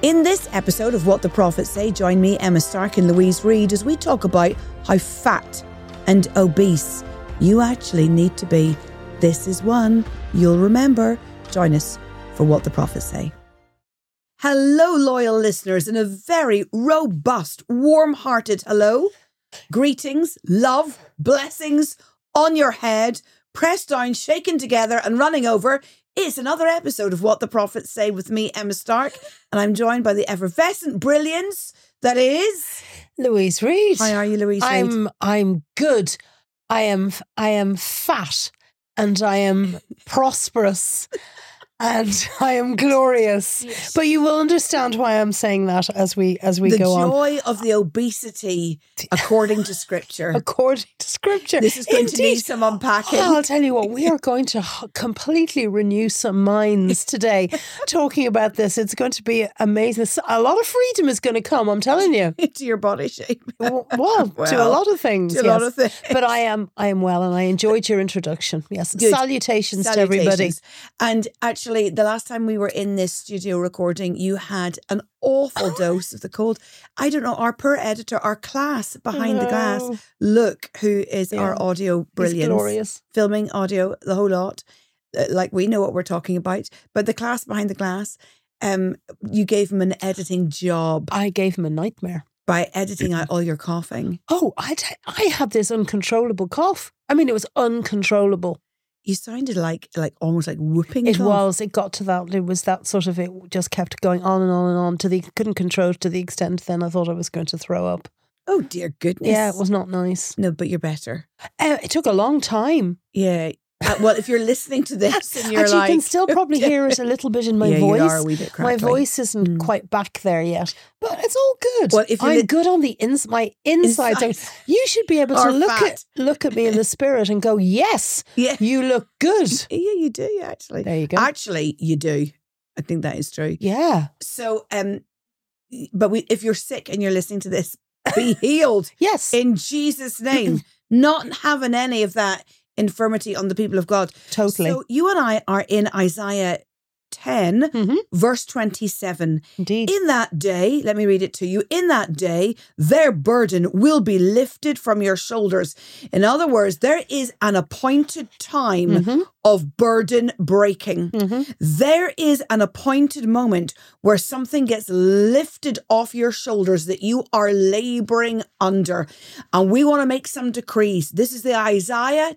In this episode of What the Prophets Say, join me, Emma Stark and Louise Reed, as we talk about how fat and obese you actually need to be. This is one you'll remember. Join us for What the Prophets Say. Hello, loyal listeners, and a very robust, warm-hearted hello. Greetings, love, blessings on your head, pressed down, shaken together and running over. It's another episode of What the Prophets Say with me, Emma Stark, and I'm joined by the effervescent brilliance that is Louise Reed. How are you, Louise Reed? I'm good. I am fat and I am prosperous and I am glorious. Yes. But you will understand why I'm saying that as we go on. The joy of the obesity, according to Scripture. According to Scripture. This is going to need some unpacking. Oh, I'll tell you what, we are going to completely renew some minds today talking about this. It's going to be amazing. A lot of freedom is going to come, I'm telling you. To your body shape. Well, to a lot of things. To a lot of things. But I am well, and I enjoyed your introduction. Yes. Salutations to everybody. And actually, the last time we were in this studio recording, you had an awful dose of the cold. I don't know, our poor editor, our class behind the glass, Luke, who is our audio brilliance, glorious, filming audio, the whole lot, like we know what we're talking about. But the class behind the glass, you gave him an editing job. I gave him a nightmare. By editing out all your coughing. Oh, I had this uncontrollable cough. I mean, it was uncontrollable. You sounded like almost like whooping. It was. It got to that. It was that sort of. It just kept going on and on and on. Couldn't control it to the extent. Then I thought I was going to throw up. Oh dear goodness! Yeah, it was not nice. No, but you're better. It took a long time. Yeah. Well, if you're listening to this and you're you can still probably hear it a little bit in my voice. You are a wee bit crackly. My voice isn't quite back there yet, but it's all good. Well, if I'm good on the my insides. You should be able to look at me in the spirit and go, yes, you look good. Yeah, you do actually. There you go. Actually, you do. I think that is true. Yeah. So, but if you're sick and you're listening to this, be healed. Yes, in Jesus' name. Not having any of that infirmity on the people of God. Totally. So you and I are in Isaiah 10, verse 27. Indeed. In that day, let me read it to you. In that day, their burden will be lifted from your shoulders. In other words, there is an appointed time of burden breaking. There is an appointed moment where something gets lifted off your shoulders that you are laboring under. And we want to make some decrees. This is the Isaiah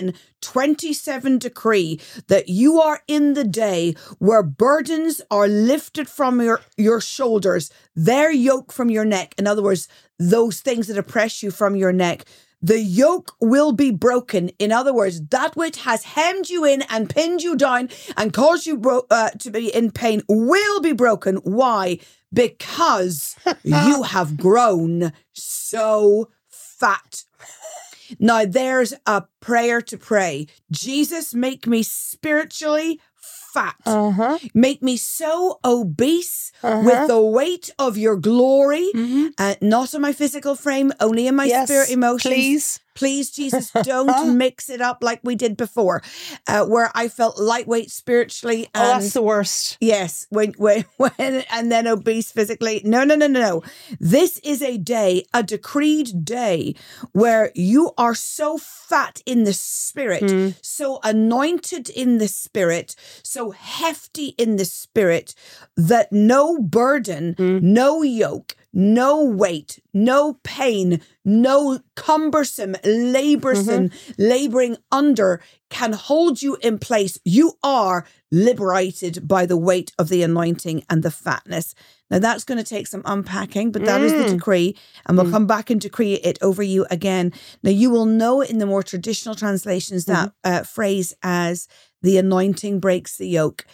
10:27 decree that you are in the day where burdens are lifted from your shoulders, their yoke from your neck. In other words, those things that oppress you from your neck. The yoke will be broken. In other words, that which has hemmed you in and pinned you down and caused you to be in pain will be broken. Why? Because you have grown so fat. Now, there's a prayer to pray. Jesus, make me spiritually fat. Make me so obese with the weight of your glory, not in my physical frame, only in my spirit emotions. Please, Jesus, don't mix it up like we did before, where I felt lightweight spiritually. And that's the worst. Yes, when and then obese physically. No. This is a day, a decreed day, where you are so fat in the spirit, so anointed in the spirit, so hefty in the spirit, that no burden, no yoke, no weight, no pain, no cumbersome, laboring under can hold you in place. You are liberated by the weight of the anointing and the fatness. Now that's going to take some unpacking, but that is the decree, and we'll come back and decree it over you again. Now you will know in the more traditional translations that phrase as the anointing breaks the yoke.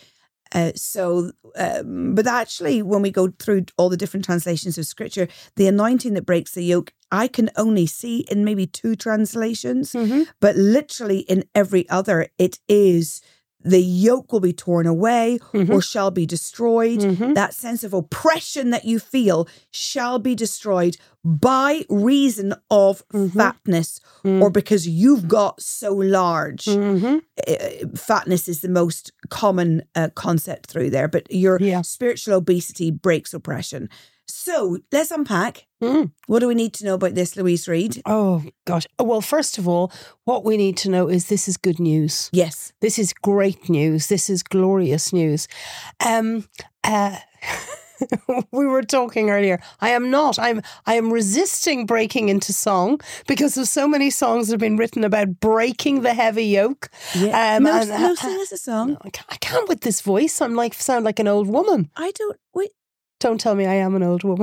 But actually, when we go through all the different translations of Scripture, the anointing that breaks the yoke, I can only see in maybe 2 translations, but literally in every other, it is the yoke will be torn away or shall be destroyed. That sense of oppression that you feel shall be destroyed by reason of fatness or because you've got so large. Fatness is the most common concept through there, but your spiritual obesity breaks oppression. So let's unpack. What do we need to know about this, Louise Reed? Oh, gosh. Well, first of all, what we need to know is this is good news. Yes. This is great news. This is glorious news. We were talking earlier. I am resisting breaking into song because of so many songs that have been written about breaking the heavy yoke. Yeah. No, sing us a song. I can't with this voice. Sound like an old woman. Wait. Don't tell me I am an old woman.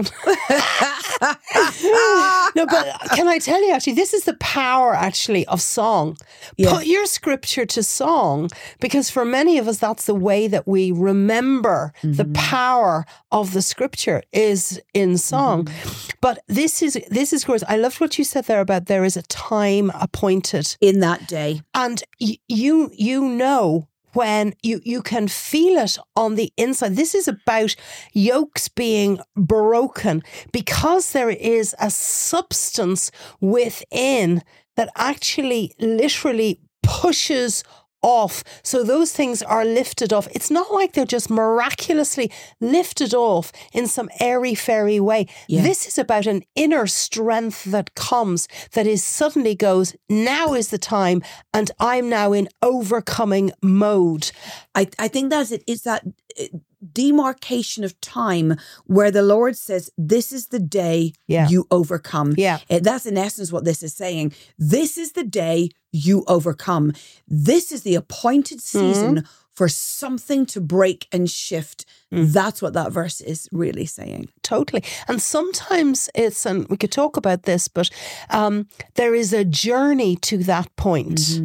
No, but can I tell you, actually, this is the power, actually, of song. Yeah. Put your scripture to song, because for many of us, that's the way that we remember the power of the scripture is in song. But this is gross. I loved what you said there about there is a time appointed. In that day. And you know, when you can feel it on the inside. This is about yokes being broken because there is a substance within that actually literally pushes off. So those things are lifted off. It's not like they're just miraculously lifted off in some airy-fairy way. Yeah. This is about an inner strength that comes, that is suddenly goes, now is the time, and I'm now in overcoming mode. I think that's it. It's that demarcation of time where the Lord says, this is the day you overcome. Yeah. That's in essence what this is saying. This is the day you overcome. This is the appointed season for something to break and shift. That's what that verse is really saying. Totally. And sometimes and we could talk about this, but there is a journey to that point.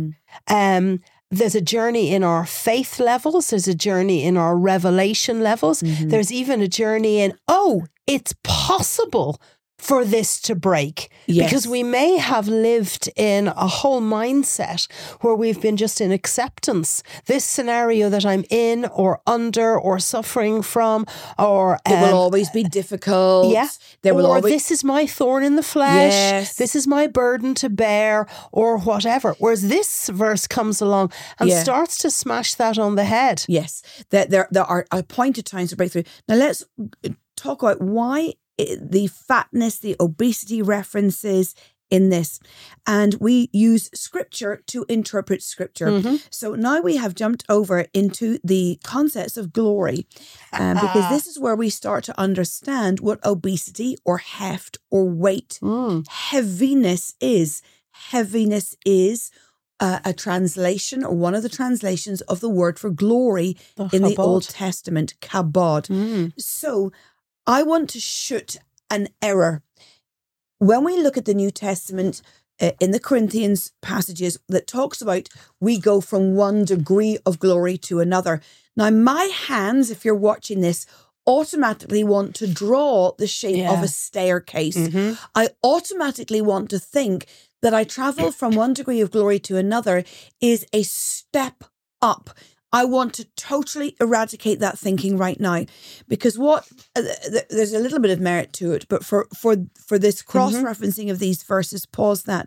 There's a journey in our faith levels. There's a journey in our revelation levels. There's even a journey in, it's possible for this to break. Yes. Because we may have lived in a whole mindset where we've been just in acceptance. This scenario that I'm in or under or suffering from, or it will always be difficult. Yeah. This is my thorn in the flesh. Yes. This is my burden to bear, or whatever. Whereas this verse comes along and starts to smash that on the head. Yes. There are appointed times to break through. Now let's talk about why the fatness, the obesity references in this. And we use scripture to interpret scripture. So now we have jumped over into the concepts of glory, because this is where we start to understand what obesity or heft or weight, heaviness is. Heaviness is a translation, or one of the translations of the word for glory in the Old Testament, kabod. So I want to shoot an error. When we look at the New Testament in the Corinthians passages that talks about we go from one degree of glory to another. Now, my hands, if you're watching this, automatically want to draw the shape of a staircase. I automatically want to think that I travel from one degree of glory to another is a step up. I want to totally eradicate that thinking right now, because there's a little bit of merit to it, but for this cross-referencing of these verses, pause that.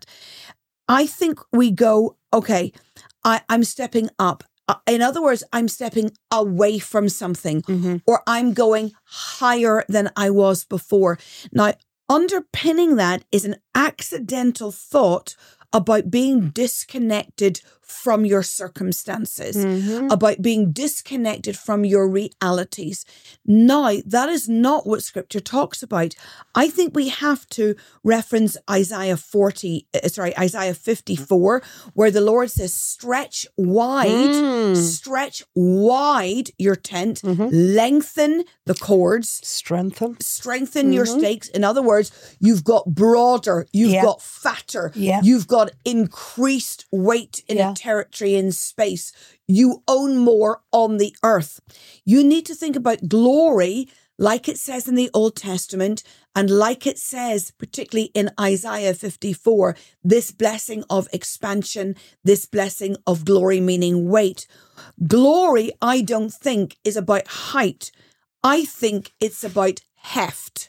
I think we go, okay, I'm stepping up. In other words, I'm stepping away from something, or I'm going higher than I was before. Now, underpinning that is an accidental thought about being disconnected from your circumstances, about being disconnected from your realities. Now, that is not what scripture talks about. I think we have to reference Isaiah 54, where the Lord says, stretch wide your tent, lengthen the cords, strengthen your stakes. In other words, you've got broader, you've got fatter, you've got increased weight in a territory in space. You own more on the earth. You need to think about glory like it says in the Old Testament, and like it says, particularly in Isaiah 54, this blessing of expansion, this blessing of glory, meaning weight. Glory, I don't think, is about height. I think it's about heft.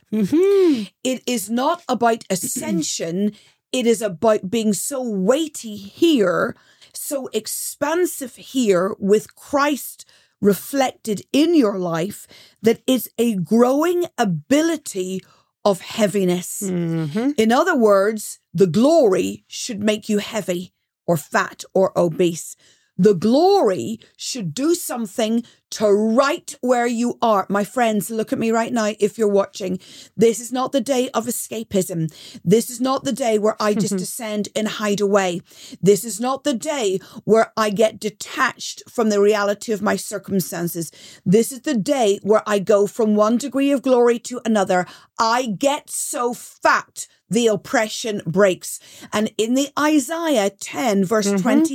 It is not about ascension. It is about being so weighty here, so expansive here with Christ reflected in your life, that it's a growing ability of heaviness. In other words, the glory should make you heavy or fat or obese. The glory should do something to right where you are. My friends, look at me right now if you're watching. This is not the day of escapism. This is not the day where I just descend and hide away. This is not the day where I get detached from the reality of my circumstances. This is the day where I go from one degree of glory to another. I get so fat the oppression breaks. And in the Isaiah 10 verse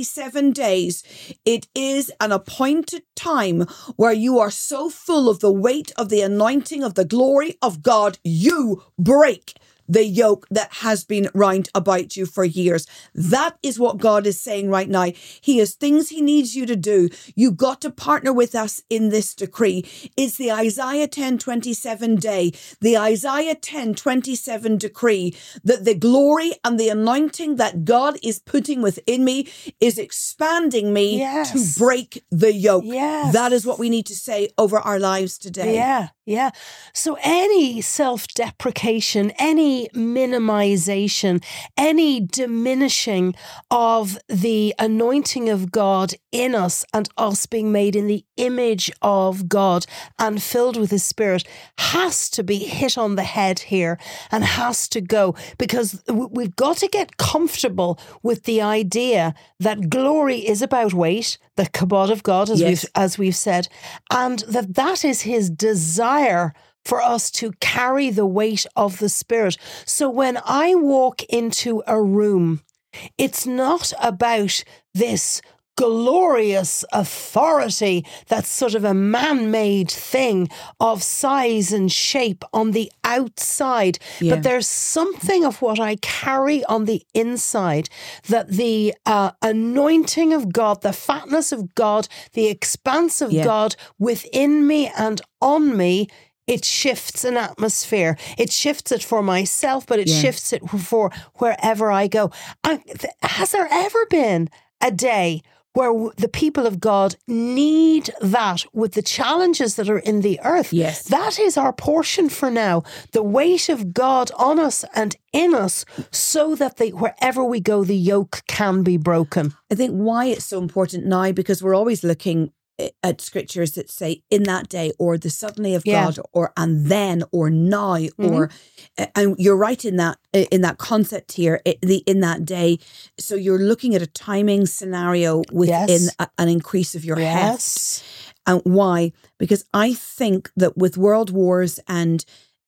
27 days, it is an appointed time where you are so full of the weight of the anointing of the glory of God, you break the yoke that has been round about you for years. That is what God is saying right now. He has things he needs you to do. You got to partner with us in this decree. It's the Isaiah 10:27 day, the Isaiah 10:27 decree that the glory and the anointing that God is putting within me is expanding me to break the yoke. That is what we need to say over our lives today. Yeah. So any self-deprecation, any minimization, any diminishing of the anointing of God in us and us being made in the image of God and filled with His Spirit has to be hit on the head here and has to go, because we've got to get comfortable with the idea that glory is about weight, the kabod of God, as we've said, and that is His desire for us to carry the weight of the Spirit. So when I walk into a room, it's not about this glorious authority that's sort of a man-made thing of size and shape on the outside. But there's something of what I carry on the inside, that the anointing of God, the fatness of God, the expanse of God within me and on me, it shifts an atmosphere. It shifts it for myself, but it shifts it for wherever I go. Has there ever been a day where the people of God need that with the challenges that are in the earth? Yes. That is our portion for now. The weight of God on us and in us, so that wherever we go, the yoke can be broken. I think why it's so important now, because we're always looking at scriptures that say in that day, or the suddenly of God, or and then, or now, or and you're right in that concept here, in that day. So you're looking at a timing scenario within an increase of your heft. And why? Because I think that with world wars and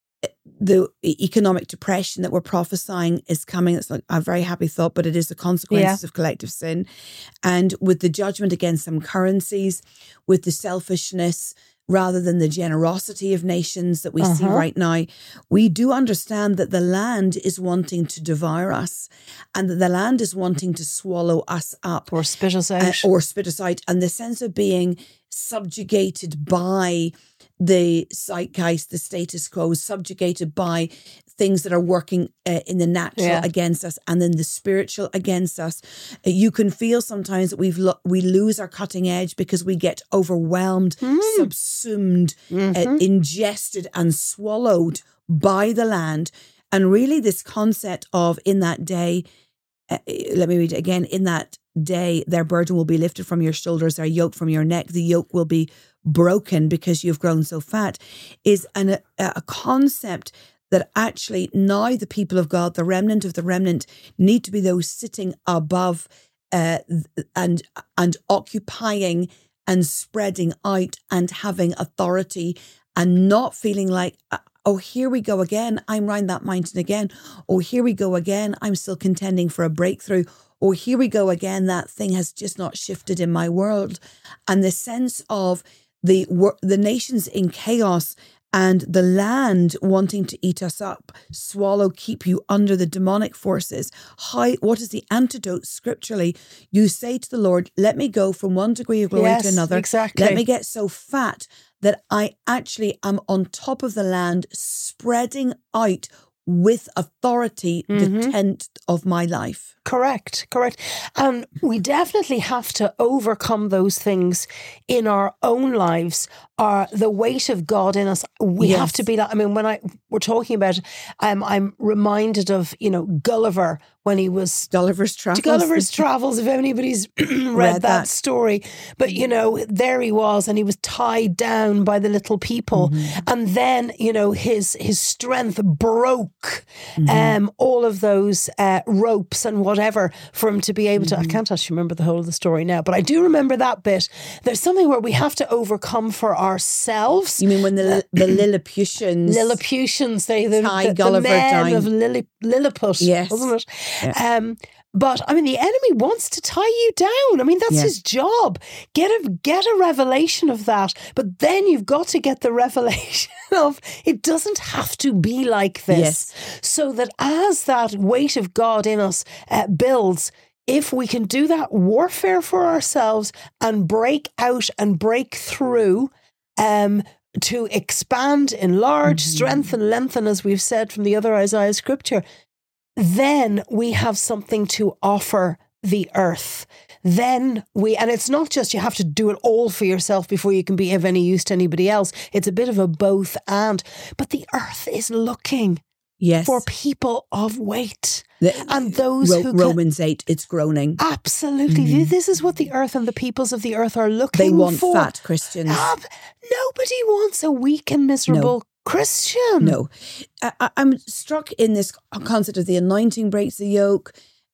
the economic depression that we're prophesying is coming, it's like a very happy thought, but it is the consequences of collective sin. And with the judgment against some currencies, with the selfishness rather than the generosity of nations that we see right now, we do understand that the land is wanting to devour us, and that the land is wanting to swallow us up. Or spit us out. And the sense of being subjugated by the zeitgeist, the status quo, subjugated by things that are working in the natural against us, and then the spiritual against us. You can feel sometimes that we lose our cutting edge because we get overwhelmed, subsumed, ingested and swallowed by the land. And really this concept of in that day, let me read it again, in that day, their burden will be lifted from your shoulders, their yoke from your neck. The yoke will be broken because you've grown so fat, is a concept that actually now the people of God, the remnant of the remnant, need to be those sitting above and occupying and spreading out and having authority, and not feeling like, oh, here we go again, I'm round that mountain again. Oh, here we go again, I'm still contending for a breakthrough. Or here we go again, that thing has just not shifted in my world. And the sense of the nations in chaos and the land wanting to eat us up, swallow, keep you under the demonic forces. What is the antidote scripturally? You say to the Lord, let me go from one degree of glory to another. Exactly. Let me get so fat that I actually am on top of the land, spreading out with authority the tent of my life. Correct. And we definitely have to overcome those things in our own lives, the weight of God in us. We have to be like, I mean, when we're talking about, I'm reminded of, Gulliver when he was... Gulliver's Travels, if anybody's read that story. But, there he was, and he was tied down by the little people. And then, his strength broke all of those ropes and whatever for him to be able to... I can't actually remember the whole of the story now, but I do remember that bit. There's something where we have to overcome for ourselves. You mean when the Lilliputians... the men of Lilliput, wasn't it? Yeah. But I mean, the enemy wants to tie you down. I mean, that's his job. Get a revelation of that. But then you've got to get the revelation of it doesn't have to be like this. So that as that weight of God in us builds, if we can do that warfare for ourselves and break out and break through, to expand, enlarge, strengthen, lengthen, as we've said from the other Isaiah scripture, then we have something to offer the earth. And it's not just you have to do it all for yourself before you can be of any use to anybody else. It's a bit of a both and. But the earth is looking for people of weight. And those who Romans 8, it's groaning. Absolutely. This is what the earth and the peoples of the earth are looking for. They want fat Christians. Nobody wants a weak and miserable Christian. No. I'm struck in this concept of the anointing breaks the yoke,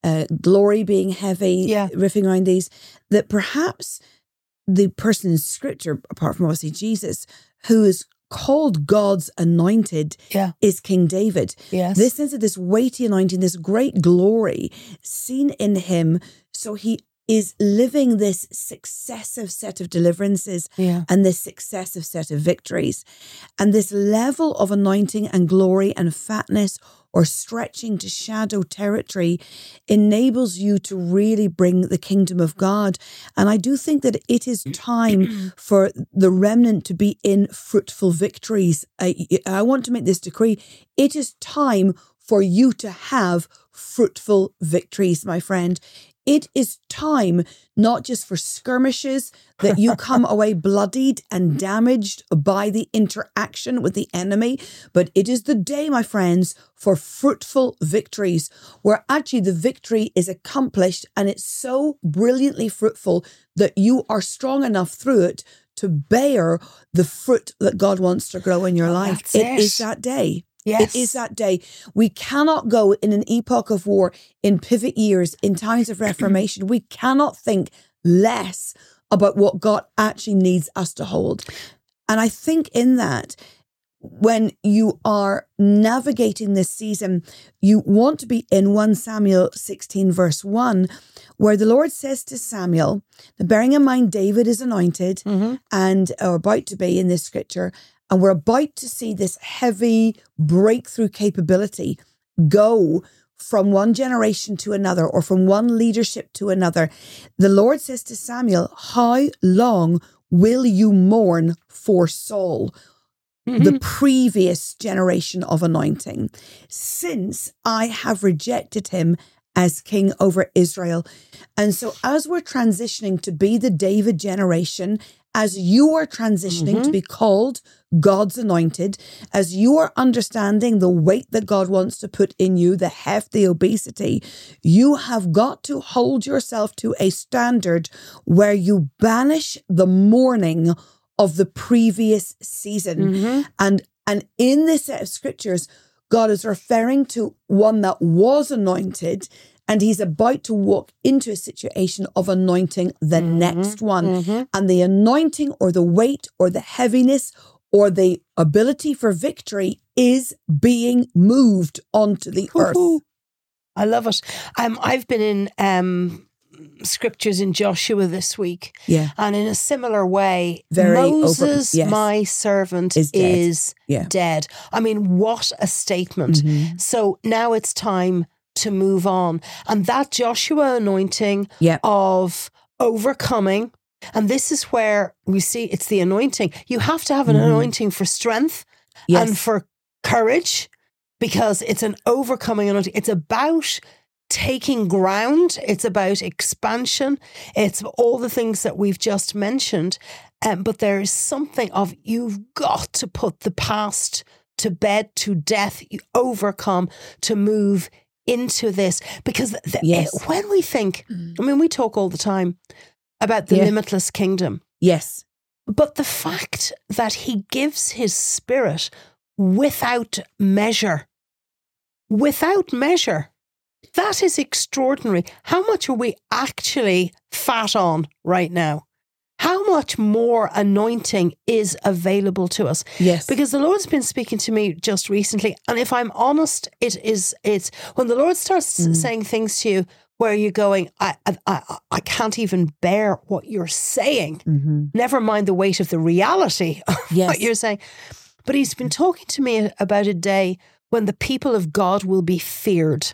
glory being heavy, riffing around these, that perhaps the person in scripture, apart from obviously Jesus, who is called God's anointed is King David. Yes. This sense of this weighty anointing, this great glory seen in him. So he is living this successive set of deliverances and this successive set of victories. And this level of anointing and glory and fatness or stretching to shadow territory enables you to really bring the kingdom of God. And I do think that it is time for the remnant to be in fruitful victories. I want to make this decree. It is time for you to have fruitful victories, my friend. It is time not just for skirmishes, that you come away bloodied and damaged by the interaction with the enemy, but it is the day, my friends, for fruitful victories, where actually the victory is accomplished and it's so brilliantly fruitful that you are strong enough through it to bear the fruit that God wants to grow in your life. It is that day. Yes. It is that day. We cannot go in an epoch of war, in pivot years, in times of reformation. We cannot think less about what God actually needs us to hold. And I think in that, when you are navigating this season, you want to be in 1 Samuel 16 verse 1, where the Lord says to Samuel, bearing in mind David is anointed and or about to be in this scripture, and we're about to see this heavy breakthrough capability go from one generation to another or from one leadership to another. The Lord says to Samuel, how long will you mourn for Saul, the previous generation of anointing, since I have rejected him as king over Israel? And so as we're transitioning to be the David generation, as you are transitioning to be called God's anointed, as you are understanding the weight that God wants to put in you, the heft, the obesity, you have got to hold yourself to a standard where you banish the mourning of the previous season. And in this set of scriptures, God is referring to one that was anointed, and he's about to walk into a situation of anointing the next one. And the anointing or the weight or the heaviness or the ability for victory is being moved onto the earth. I love it. I've been in scriptures in Joshua this week. Yeah. And in a similar way, Very Moses, yes. my servant, is dead. I mean, what a statement. Mm-hmm. So now it's time to move on. And that Joshua anointing of overcoming, and this is where we see it's the anointing. You have to have an anointing for strength and for courage, because it's an overcoming anointing. It's about taking ground. It's about expansion. It's all the things that we've just mentioned. But there is something of, you've got to put the past to bed, to death, you overcome, to move into this. Because when we think, I mean, we talk all the time about the limitless kingdom. Yes. But the fact that he gives his spirit without measure, that is extraordinary. How much are we actually fat on right now? How much more anointing is available to us? Yes. Because the Lord's been speaking to me just recently. And if I'm honest, it's when the Lord starts saying things to you where you're going, I can't even bear what you're saying. Mm-hmm. Never mind the weight of the reality of what you're saying. But he's been talking to me about a day when the people of God will be feared.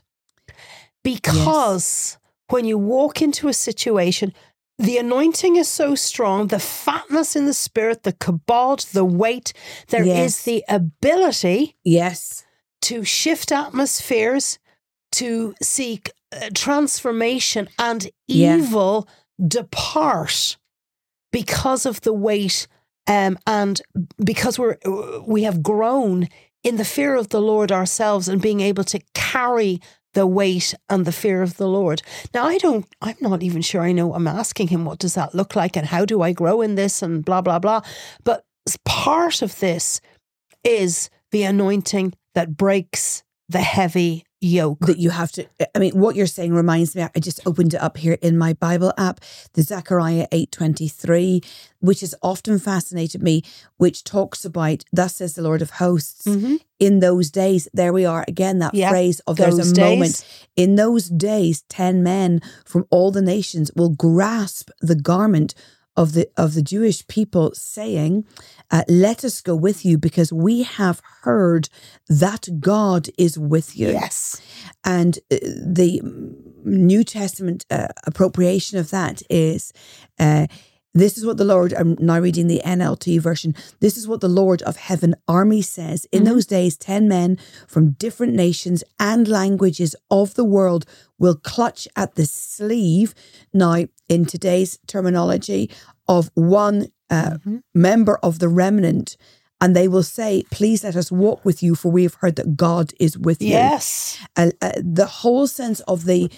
Because when you walk into a situation, the anointing is so strong, the fatness in the spirit, the kabod, the weight, there is the ability to shift atmospheres, to seek transformation, and evil depart because of the weight, and because we have grown in the fear of the Lord ourselves and being able to carry the weight and the fear of the Lord. Now, I'm not even sure I know. I'm asking him, what does that look like and how do I grow in this and blah, blah, blah. But part of this is the anointing that breaks the heavy yoke. That you have to, I mean, what you're saying reminds me, I just opened it up here in my Bible app, the Zechariah 8:23, which has often fascinated me, which talks about, thus says the Lord of hosts, in those days, there we are again, that phrase of there's a moment. In those days, 10 men from all the nations will grasp the garment of the Jewish people, saying, let us go with you, because we have heard that God is with you. Yes. And the New Testament appropriation of that is, this is what the Lord, I'm now reading the NLT version, this is what the Lord of Heaven Army says. In those days, 10 men from different nations and languages of the world will clutch at the sleeve, now in today's terminology, of one member of the remnant, and they will say, please let us walk with you, for we have heard that God is with you. Yes. The whole sense of the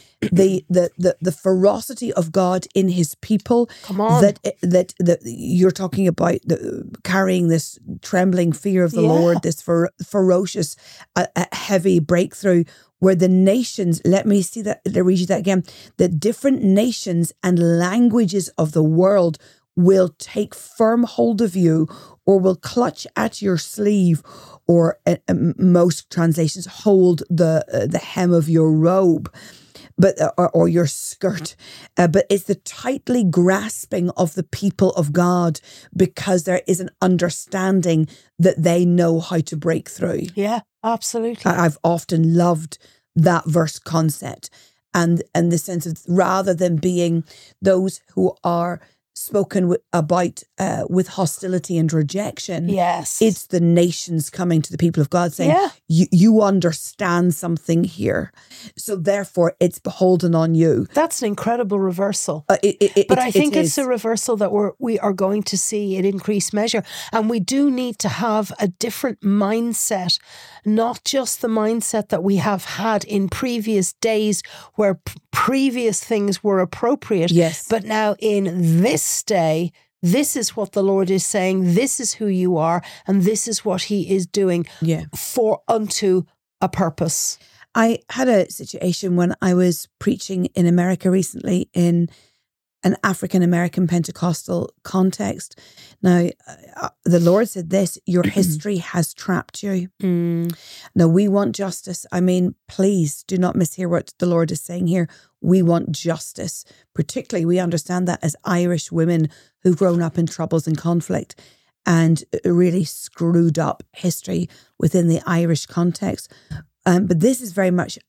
ferocity of God in his people. Come on. That you're talking about, carrying this trembling fear of the Lord, this ferocious, heavy breakthrough, where the nations, let me read you that again, the different nations and languages of the world will take firm hold of you, or will clutch at your sleeve, or most translations, hold the hem of your robe, but or your skirt. But it's the tightly grasping of the people of God, because there is an understanding that they know how to break through. Yeah, absolutely. I've often loved that verse concept, and the sense of, rather than being those who are spoken about with hostility and rejection. Yes. It's the nations coming to the people of God saying, you understand something here. So therefore it's beholden on you. That's an incredible reversal. But I think it's a reversal that we are going to see in increased measure. And we do need to have a different mindset, not just the mindset that we have had in previous days where previous things were appropriate. Yes. But now in this day, this is what the Lord is saying, this is who you are, and this is what he is doing for unto a purpose. I had a situation when I was preaching in America recently in an African American Pentecostal context. Now, the Lord said this, your history has trapped you. Now, we want justice. I mean, please do not mishear what the Lord is saying here. We want justice. Particularly, we understand that as Irish women who've grown up in troubles and conflict and really screwed up history within the Irish context. But this is very much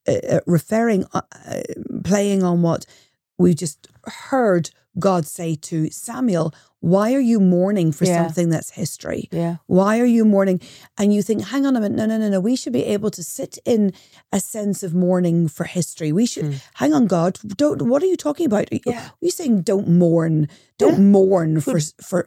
playing on what we just heard God say to Samuel. Why are you mourning for something that's history? Yeah. Why are you mourning? And you think, hang on a minute, no. We should be able to sit in a sense of mourning for history. We should, hang on, God, what are you talking about? Are you saying don't mourn? Don't mourn for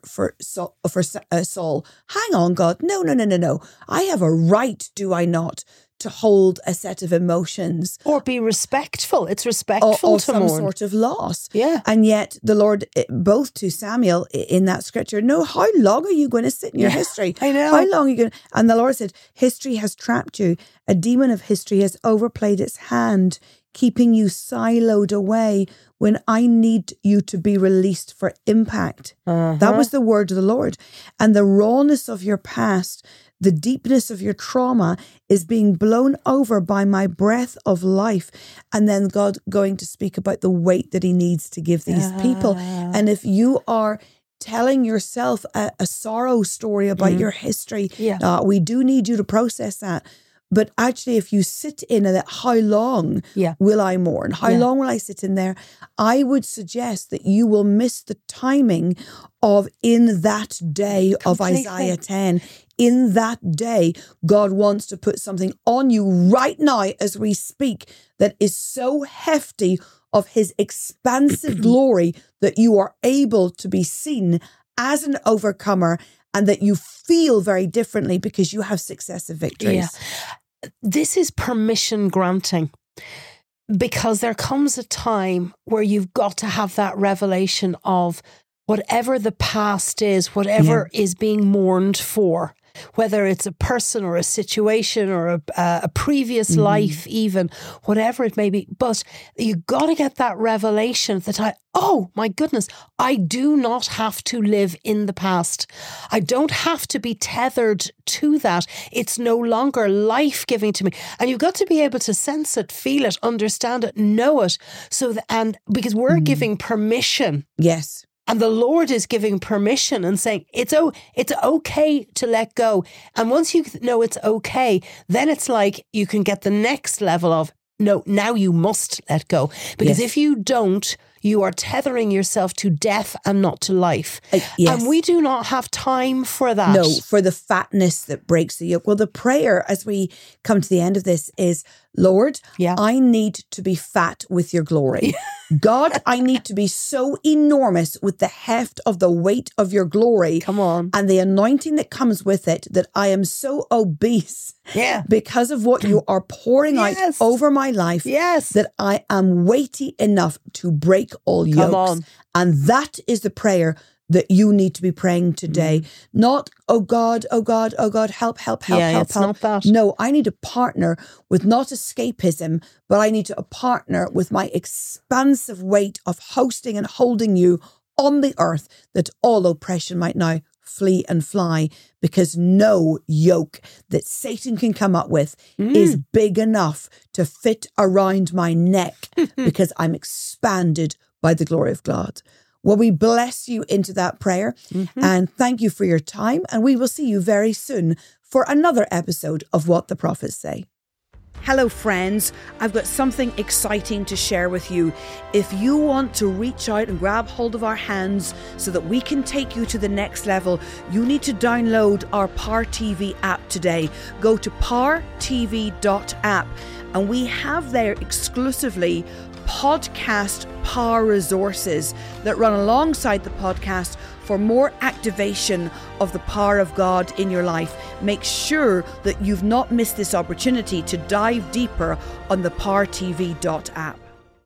Saul. Hang on, God. No. I have a right, do I not, to hold a set of emotions. Or be respectful. It's respectful to some mourn. sort of loss. Yeah. And yet the Lord, both to Samuel in that scripture, no, how long are you going to sit in your history? I know. How long are you going to? And the Lord said, history has trapped you. A demon of history has overplayed its hand, keeping you siloed away when I need you to be released for impact. That was the word of the Lord. And the rawness of your past, the deepness of your trauma is being blown over by my breath of life. And then God going to speak about the weight that he needs to give these people. And if you are telling yourself a sorrow story about your history, we do need you to process that. But actually, if you sit in that, how long will I mourn? How long will I sit in there? I would suggest that you will miss the timing of in that day of Isaiah 10. In that day, God wants to put something on you right now as we speak that is so hefty of his expansive glory that you are able to be seen as an overcomer and that you feel very differently because you have successive victories. Yeah. This is permission granting, because there comes a time where you've got to have that revelation of whatever the past is, whatever is being mourned for, whether it's a person or a situation or a previous life even, whatever it may be. But you got to get that revelation that oh my goodness, I do not have to live in the past. I don't have to be tethered to that. It's no longer life-giving to me. And you've got to be able to sense it, feel it, understand it, know it. And because we're giving permission. Yes. And the Lord is giving permission and saying, it's okay to let go. And once you know it's okay, then it's like you can get the next level of, no, now you must let go. Because if you don't, you are tethering yourself to death and not to life. And we do not have time for that. No, for the fatness that breaks the yoke. Well, the prayer as we come to the end of this is, Lord, I need to be fat with your glory. God, I need to be so enormous with the heft of the weight of your glory. Come on. And the anointing that comes with it, that I am so obese because of what you are pouring out over my life, that I am weighty enough to break all yokes. Come on. And that is the prayer that you need to be praying today. Not, oh God, help. It's not that. No, I need to partner with not escapism, but I need to partner with my expansive weight of hosting and holding you on the earth, that all oppression might now flee and fly, because no yoke that Satan can come up with is big enough to fit around my neck because I'm expanded by the glory of God. Well, we bless you into that prayer and thank you for your time. And we will see you very soon for another episode of What the Prophets Say. Hello, friends. I've got something exciting to share with you. If you want to reach out and grab hold of our hands so that we can take you to the next level, you need to download our Power TV app today. Go to powertv.app and we have there exclusively podcast power resources that run alongside the podcast for more activation of the power of God in your life. Make sure that you've not missed this opportunity to dive deeper on the powertv.app.